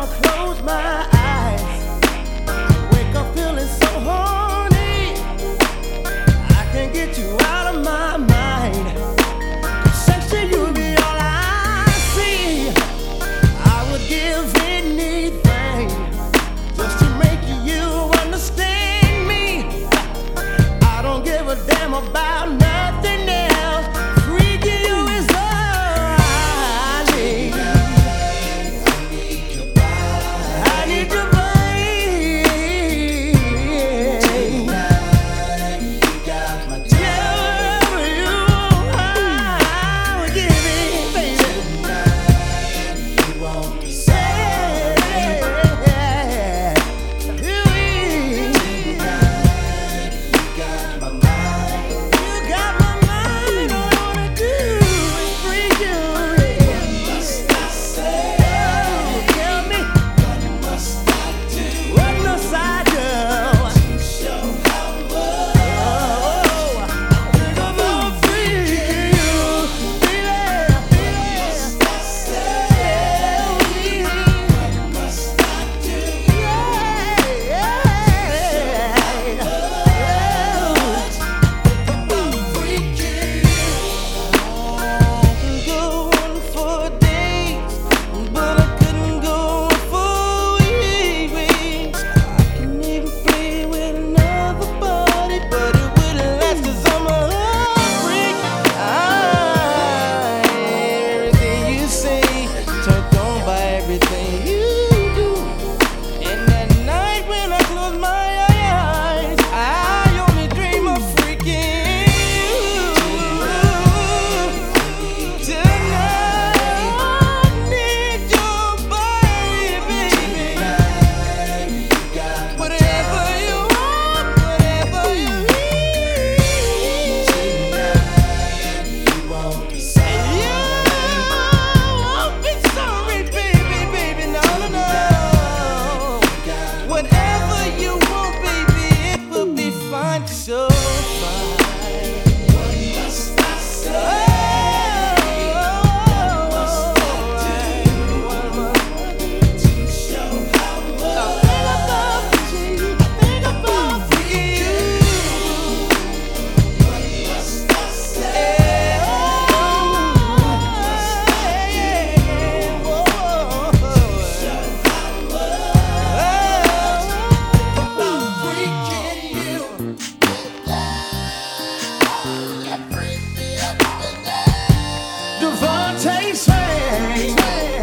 I close my eyes, I wake up feeling so horny. I can't get you out of my mind. Sex to you be all I see. I would give anything just to make you understand me. I don't give a damn about nothing else. Freaking you is all I need. I need your body. Tonight you got my time. I would give it, baby. Tonight you want to say. Tonight you got my mind. You got my mind. All I wanna do is freak you. What must I say? Tell me. What must I do? What must I do? To show how much I think about freaking you, baby. What must I say? What must I do? I can go on for days, but I couldn't go on for weeks. I can even play with another body, but it wouldn't last 'cause I'm a freak. Everything you say, turned on by everything you do. And that night when I close my eyes, I only dream of freaking you. Tonight, I need your body, baby. Whatever you want, whatever you need. You won't be sorry. You won't be sorry, baby, no, no, no. Whatever you want, baby, it will be fine, so fine. What must I say? What must I do to show how much I think about you? What must I say? What must I do to show how much about freaking you? Devontae Swing.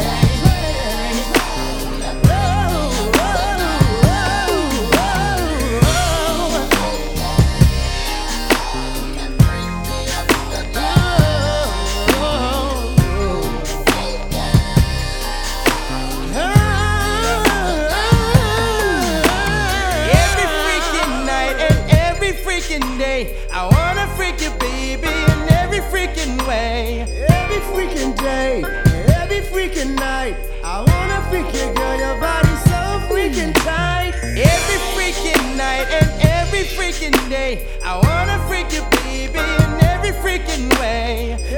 Every freaking night and every freaking day, I wanna freak you, baby, in every freaking way. Every freaking day, every freaking night, I wanna freak you, girl, your body's so freaking tight. Every freaking night and every freaking day, I wanna freak you, baby, in every freaking way.